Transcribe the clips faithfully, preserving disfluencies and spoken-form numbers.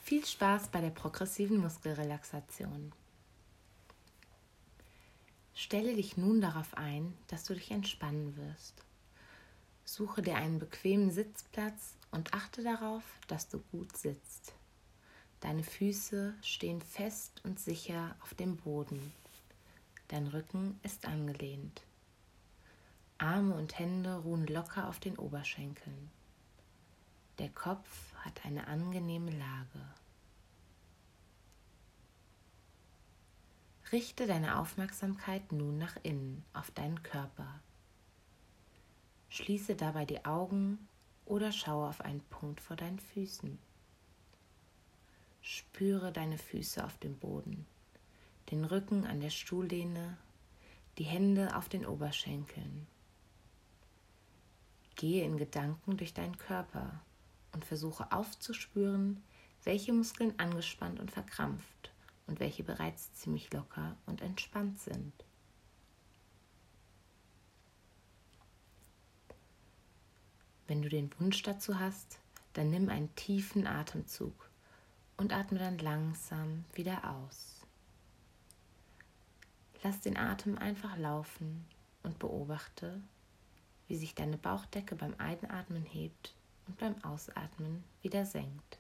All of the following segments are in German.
Viel Spaß bei der progressiven Muskelrelaxation. Stelle dich nun darauf ein, dass du dich entspannen wirst. Suche dir einen bequemen Sitzplatz und achte darauf, dass du gut sitzt. Deine Füße stehen fest und sicher auf dem Boden. Dein Rücken ist angelehnt. Arme und Hände ruhen locker auf den Oberschenkeln. Der Kopf hat eine angenehme Lage. Richte deine Aufmerksamkeit nun nach innen auf deinen Körper. Schließe dabei die Augen oder schaue auf einen Punkt vor deinen Füßen. Spüre deine Füße auf dem Boden, den Rücken an der Stuhllehne, die Hände auf den Oberschenkeln. Gehe in Gedanken durch deinen Körper und versuche aufzuspüren, welche Muskeln angespannt und verkrampft und welche bereits ziemlich locker und entspannt sind. Wenn du den Wunsch dazu hast, dann nimm einen tiefen Atemzug und atme dann langsam wieder aus. Lass den Atem einfach laufen und beobachte, wie sich deine Bauchdecke beim Einatmen hebt und beim Ausatmen wieder senkt.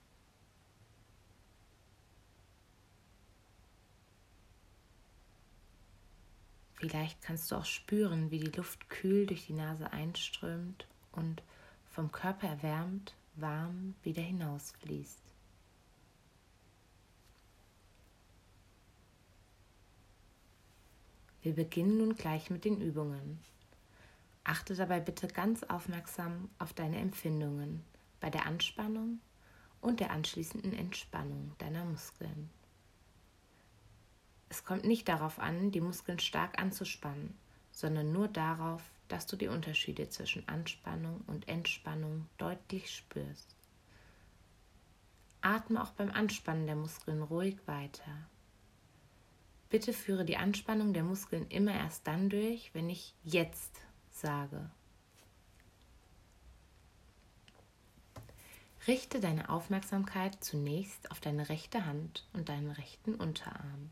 Vielleicht kannst du auch spüren, wie die Luft kühl durch die Nase einströmt und vom Körper erwärmt, warm wieder hinausfließt. Wir beginnen nun gleich mit den Übungen. Achte dabei bitte ganz aufmerksam auf deine Empfindungen bei der Anspannung und der anschließenden Entspannung deiner Muskeln. Es kommt nicht darauf an, die Muskeln stark anzuspannen, sondern nur darauf, dass du die Unterschiede zwischen Anspannung und Entspannung deutlich spürst. Atme auch beim Anspannen der Muskeln ruhig weiter. Bitte führe die Anspannung der Muskeln immer erst dann durch, wenn ich jetzt sage. Richte deine Aufmerksamkeit zunächst auf deine rechte Hand und deinen rechten Unterarm.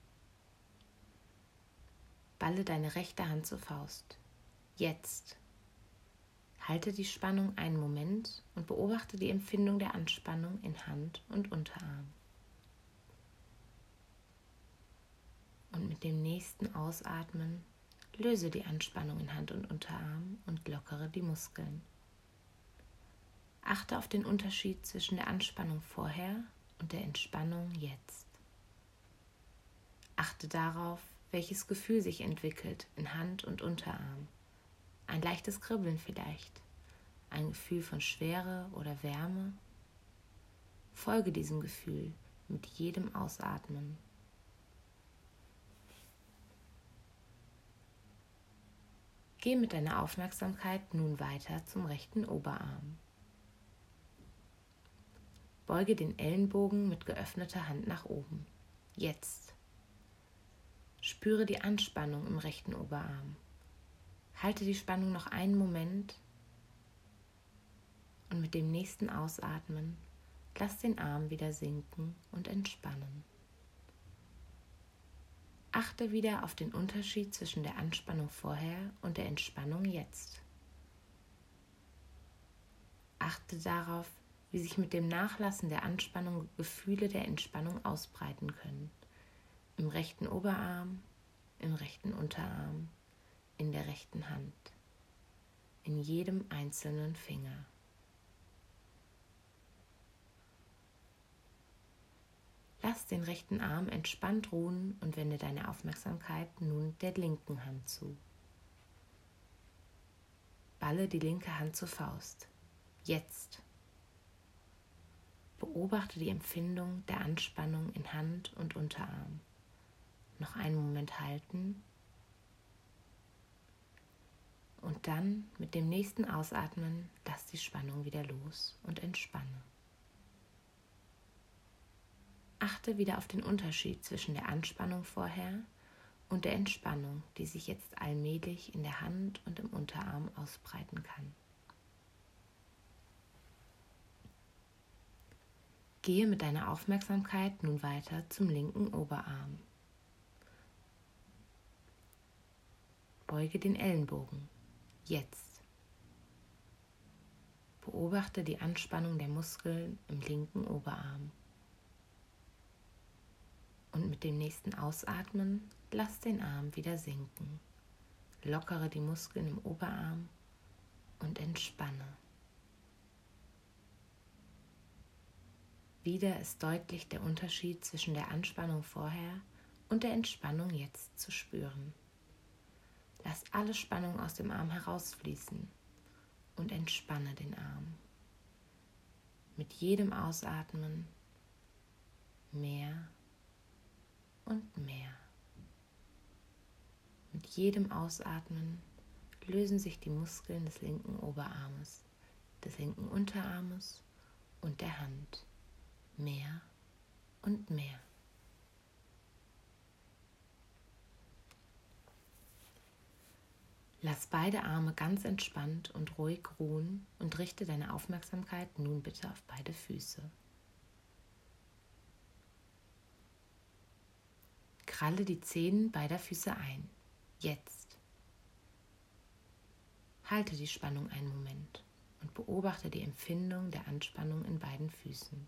Balle deine rechte Hand zur Faust. Jetzt. Halte die Spannung einen Moment und beobachte die Empfindung der Anspannung in Hand und Unterarm. Und mit dem nächsten Ausatmen löse die Anspannung in Hand und Unterarm und lockere die Muskeln. Achte auf den Unterschied zwischen der Anspannung vorher und der Entspannung jetzt. Achte darauf, welches Gefühl sich entwickelt in Hand und Unterarm. Ein leichtes Kribbeln vielleicht, ein Gefühl von Schwere oder Wärme. Folge diesem Gefühl mit jedem Ausatmen. Geh mit deiner Aufmerksamkeit nun weiter zum rechten Oberarm. Beuge den Ellenbogen mit geöffneter Hand nach oben. Jetzt. Spüre die Anspannung im rechten Oberarm. Halte die Spannung noch einen Moment und mit dem nächsten Ausatmen lass den Arm wieder sinken und entspannen. Achte wieder auf den Unterschied zwischen der Anspannung vorher und der Entspannung jetzt. Achte darauf, wie sich mit dem Nachlassen der Anspannung Gefühle der Entspannung ausbreiten können. Im rechten Oberarm, im rechten Unterarm, in der rechten Hand, in jedem einzelnen Finger. Lass den rechten Arm entspannt ruhen und wende deine Aufmerksamkeit nun der linken Hand zu. Balle die linke Hand zur Faust. Jetzt. Beobachte die Empfindung der Anspannung in Hand und Unterarm. Noch einen Moment halten und dann mit dem nächsten Ausatmen lass die Spannung wieder los und entspanne. Achte wieder auf den Unterschied zwischen der Anspannung vorher und der Entspannung, die sich jetzt allmählich in der Hand und im Unterarm ausbreiten kann. Gehe mit deiner Aufmerksamkeit nun weiter zum linken Oberarm. Beuge den Ellenbogen. Jetzt. Beobachte die Anspannung der Muskeln im linken Oberarm. Und mit dem nächsten Ausatmen lass den Arm wieder sinken. Lockere die Muskeln im Oberarm und entspanne. Wieder ist deutlich der Unterschied zwischen der Anspannung vorher und der Entspannung jetzt zu spüren. Lass alle Spannung aus dem Arm herausfließen und entspanne den Arm. Mit jedem Ausatmen mehr und mehr. Mit jedem Ausatmen lösen sich die Muskeln des linken Oberarmes, des linken Unterarmes und der Hand. Mehr und mehr. Lass beide Arme ganz entspannt und ruhig ruhen und richte deine Aufmerksamkeit nun bitte auf beide Füße. Kralle die Zehen beider Füße ein. Jetzt. Halte die Spannung einen Moment und beobachte die Empfindung der Anspannung in beiden Füßen.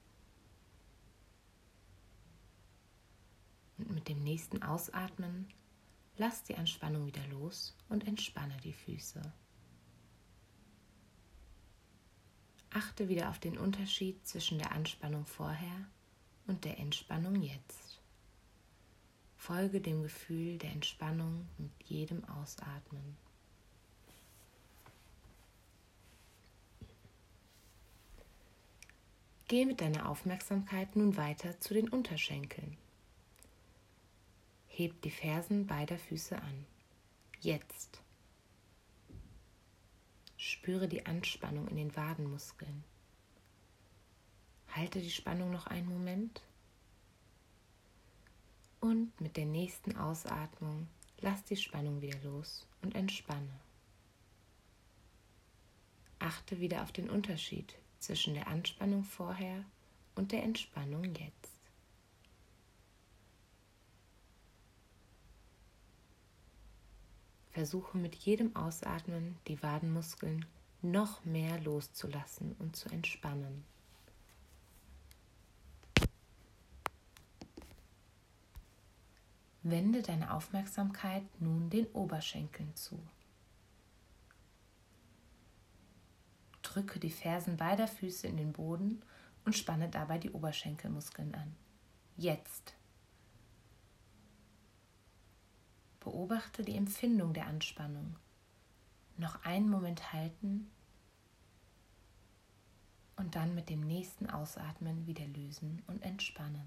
Und mit dem nächsten Ausatmen lass die Anspannung wieder los und entspanne die Füße. Achte wieder auf den Unterschied zwischen der Anspannung vorher und der Entspannung jetzt. Folge dem Gefühl der Entspannung mit jedem Ausatmen. Gehe mit deiner Aufmerksamkeit nun weiter zu den Unterschenkeln. Heb die Fersen beider Füße an. Jetzt. Spüre die Anspannung in den Wadenmuskeln. Halte die Spannung noch einen Moment. Und mit der nächsten Ausatmung lass die Spannung wieder los und entspanne. Achte wieder auf den Unterschied zwischen der Anspannung vorher und der Entspannung jetzt. Versuche mit jedem Ausatmen die Wadenmuskeln noch mehr loszulassen und zu entspannen. Wende deine Aufmerksamkeit nun den Oberschenkeln zu. Drücke die Fersen beider Füße in den Boden und spanne dabei die Oberschenkelmuskeln an. Jetzt. Beobachte die Empfindung der Anspannung. Noch einen Moment halten und dann mit dem nächsten Ausatmen wieder lösen und entspannen.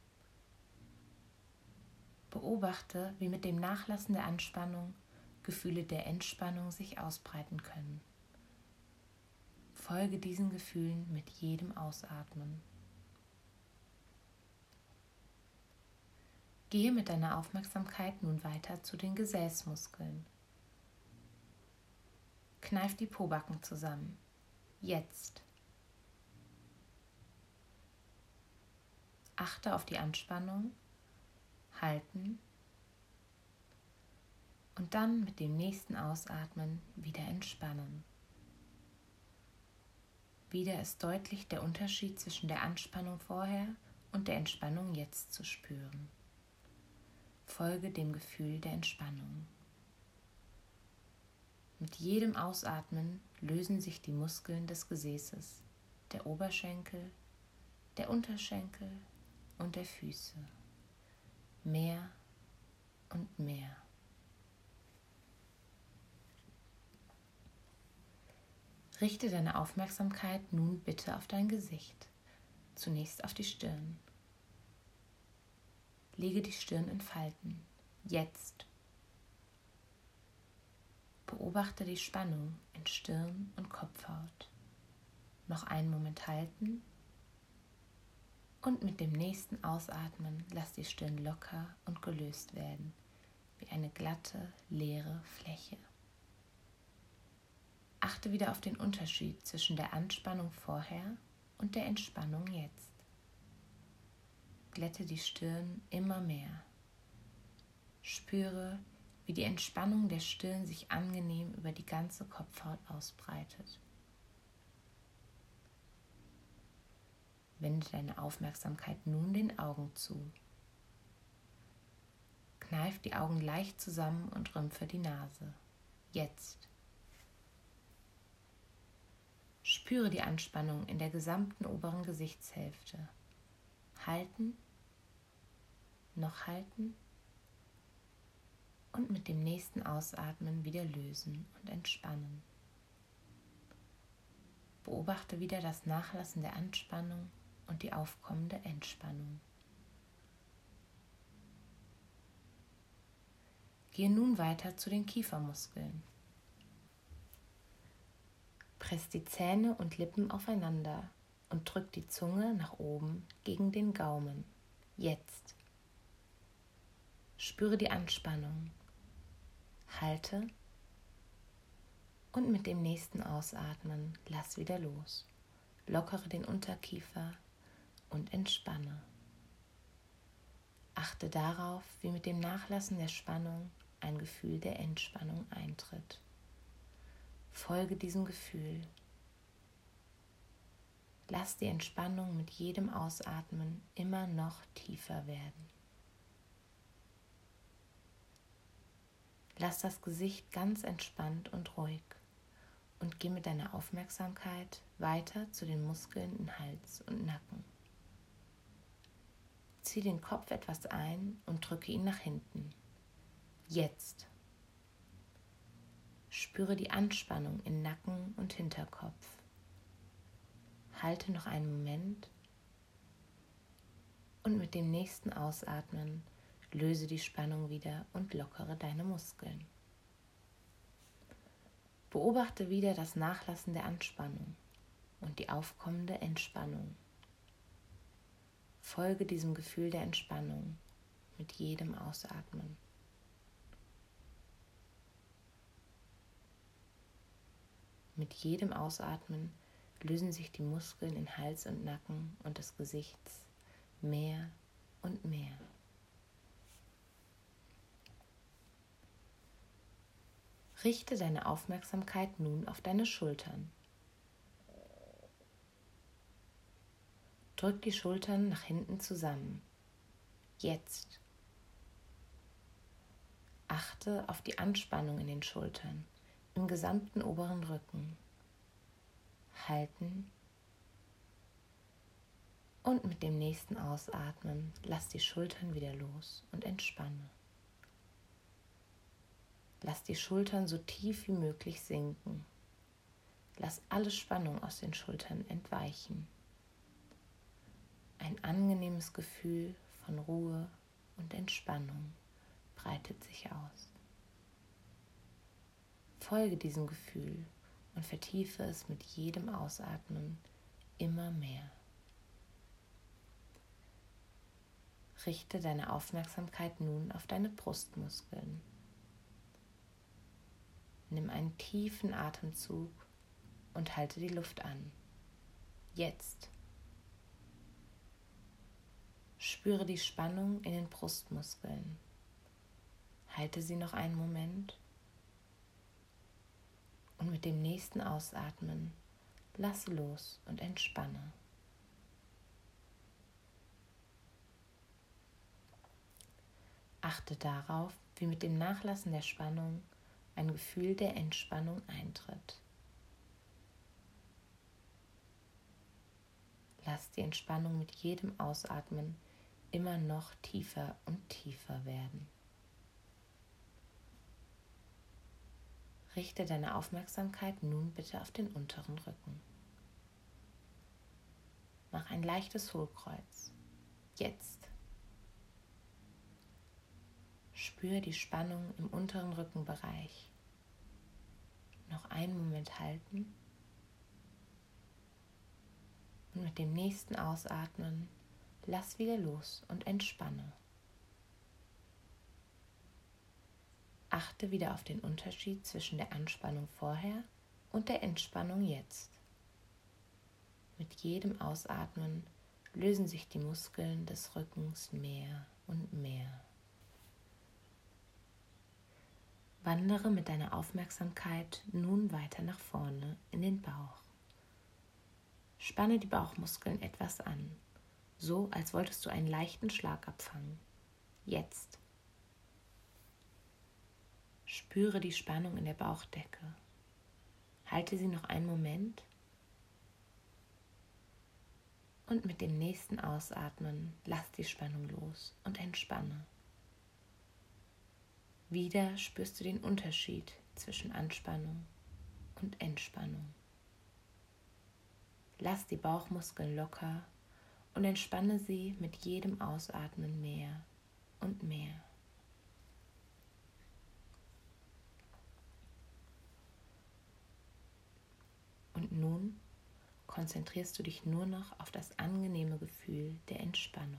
Beobachte, wie mit dem Nachlassen der Anspannung Gefühle der Entspannung sich ausbreiten können. Folge diesen Gefühlen mit jedem Ausatmen. Gehe mit deiner Aufmerksamkeit nun weiter zu den Gesäßmuskeln. Kneif die Pobacken zusammen. Jetzt. Achte auf die Anspannung, halten und dann mit dem nächsten Ausatmen wieder entspannen. Wieder ist deutlich der Unterschied zwischen der Anspannung vorher und der Entspannung jetzt zu spüren. Folge dem Gefühl der Entspannung. Mit jedem Ausatmen lösen sich die Muskeln des Gesäßes, der Oberschenkel, der Unterschenkel und der Füße. Mehr und mehr. Richte deine Aufmerksamkeit nun bitte auf dein Gesicht, zunächst auf die Stirn. Lege die Stirn in Falten. Jetzt. Beobachte die Spannung in Stirn und Kopfhaut. Noch einen Moment halten und mit dem nächsten Ausatmen lass die Stirn locker und gelöst werden, wie eine glatte, leere Fläche. Achte wieder auf den Unterschied zwischen der Anspannung vorher und der Entspannung jetzt. glätte die Stirn immer mehr. Spüre, wie die Entspannung der Stirn sich angenehm über die ganze Kopfhaut ausbreitet. Wende deine Aufmerksamkeit nun den Augen zu. Kneif die Augen leicht zusammen und rümpfe die Nase. Jetzt. Spüre die Anspannung in der gesamten oberen Gesichtshälfte. Halten, noch halten und mit dem nächsten Ausatmen wieder lösen und entspannen. Beobachte wieder das Nachlassen der Anspannung und die aufkommende Entspannung. Gehe nun weiter zu den Kiefermuskeln. Press die Zähne und Lippen aufeinander und drück die Zunge nach oben gegen den Gaumen. Jetzt. Spüre die Anspannung. Halte und mit dem nächsten Ausatmen lass wieder los. Lockere den Unterkiefer und entspanne. Achte darauf, wie mit dem Nachlassen der Spannung ein Gefühl der Entspannung eintritt. Folge diesem Gefühl. Lass die Entspannung mit jedem Ausatmen immer noch tiefer werden. Lass das Gesicht ganz entspannt und ruhig und geh mit deiner Aufmerksamkeit weiter zu den Muskeln in Hals und Nacken. Zieh den Kopf etwas ein und drücke ihn nach hinten. Jetzt. Spüre die Anspannung in Nacken und Hinterkopf. Halte noch einen Moment und mit dem nächsten Ausatmen löse die Spannung wieder und lockere deine Muskeln. Beobachte wieder das Nachlassen der Anspannung und die aufkommende Entspannung. Folge diesem Gefühl der Entspannung mit jedem Ausatmen. Mit jedem Ausatmen lösen sich die Muskeln in Hals und Nacken und des Gesichts mehr und mehr. Richte deine Aufmerksamkeit nun auf deine Schultern. Drück die Schultern nach hinten zusammen. Jetzt. Achte auf die Anspannung in den Schultern, im gesamten oberen Rücken. Halten und mit dem nächsten Ausatmen lass die Schultern wieder los und entspanne. Lass die Schultern so tief wie möglich sinken. Lass alle Spannung aus den Schultern entweichen. Ein angenehmes Gefühl von Ruhe und Entspannung breitet sich aus. Folge diesem Gefühl und vertiefe es mit jedem Ausatmen immer mehr. Richte deine Aufmerksamkeit nun auf deine Brustmuskeln. Nimm einen tiefen Atemzug und halte die Luft an. Jetzt. Spüre die Spannung in den Brustmuskeln. Halte sie noch einen Moment und mit dem nächsten Ausatmen lasse los und entspanne. Achte darauf, wie mit dem Nachlassen der Spannung ein Gefühl der Entspannung eintritt. Lass die Entspannung mit jedem Ausatmen immer noch tiefer und tiefer werden. Richte deine Aufmerksamkeit nun bitte auf den unteren Rücken. Mach ein leichtes Hohlkreuz. Jetzt. Spüre die Spannung im unteren Rückenbereich. Noch einen Moment halten und mit dem nächsten Ausatmen lass wieder los und entspanne. Achte wieder auf den Unterschied zwischen der Anspannung vorher und der Entspannung jetzt. Mit jedem Ausatmen lösen sich die Muskeln des Rückens mehr und mehr. Wandere mit deiner Aufmerksamkeit nun weiter nach vorne in den Bauch. Spanne die Bauchmuskeln etwas an, so als wolltest du einen leichten Schlag abfangen. Jetzt. Spüre die Spannung in der Bauchdecke. Halte sie noch einen Moment und mit dem nächsten Ausatmen lass die Spannung los und entspanne. Wieder spürst du den Unterschied zwischen Anspannung und Entspannung. Lass die Bauchmuskeln locker und entspanne sie mit jedem Ausatmen mehr und mehr. Und nun konzentrierst du dich nur noch auf das angenehme Gefühl der Entspannung.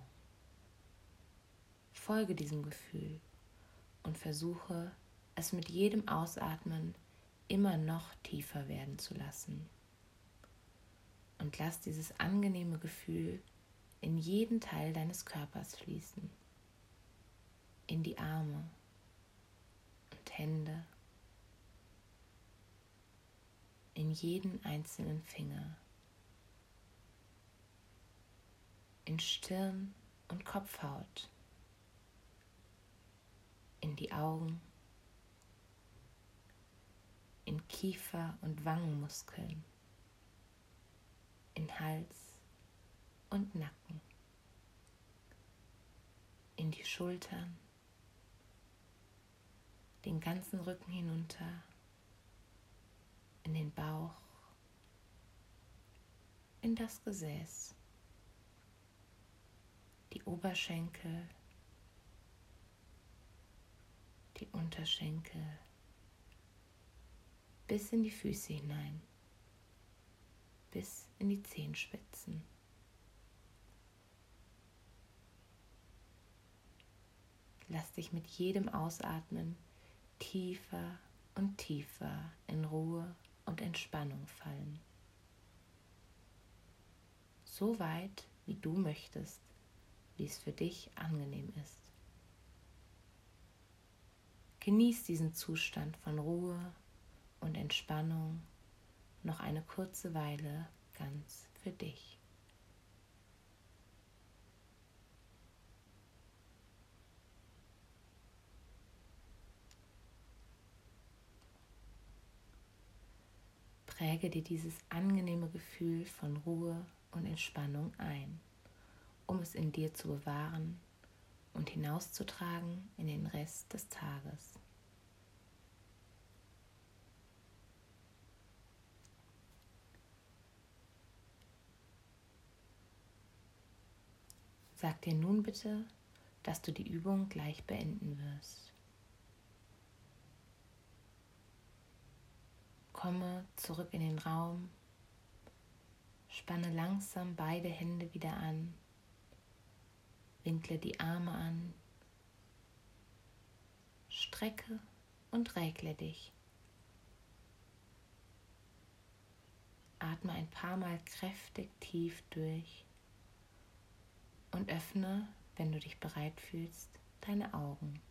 Folge diesem Gefühl und versuche, es mit jedem Ausatmen immer noch tiefer werden zu lassen. Und lass dieses angenehme Gefühl in jeden Teil deines Körpers fließen. In die Arme und Hände, in jeden einzelnen Finger, in Stirn und Kopfhaut, in die Augen, in Kiefer- und Wangenmuskeln, in Hals und Nacken, in die Schultern, den ganzen Rücken hinunter, in den Bauch, in das Gesäß, die Oberschenkel, die Unterschenkel, bis in die Füße hinein, bis in die Zehenspitzen. Lass dich mit jedem Ausatmen tiefer und tiefer in Ruhe und Entspannung fallen. So weit, wie du möchtest, wie es für dich angenehm ist. Genieß diesen Zustand von Ruhe und Entspannung noch eine kurze Weile ganz für dich. Präge dir dieses angenehme Gefühl von Ruhe und Entspannung ein, um es in dir zu bewahren und hinauszutragen in den Rest des Tages. Sag dir nun bitte, dass du die Übung gleich beenden wirst. Komme zurück in den Raum, spanne langsam beide Hände wieder an, winkle die Arme an, strecke und regle dich. Atme ein paar Mal kräftig tief durch und öffne, wenn du dich bereit fühlst, deine Augen.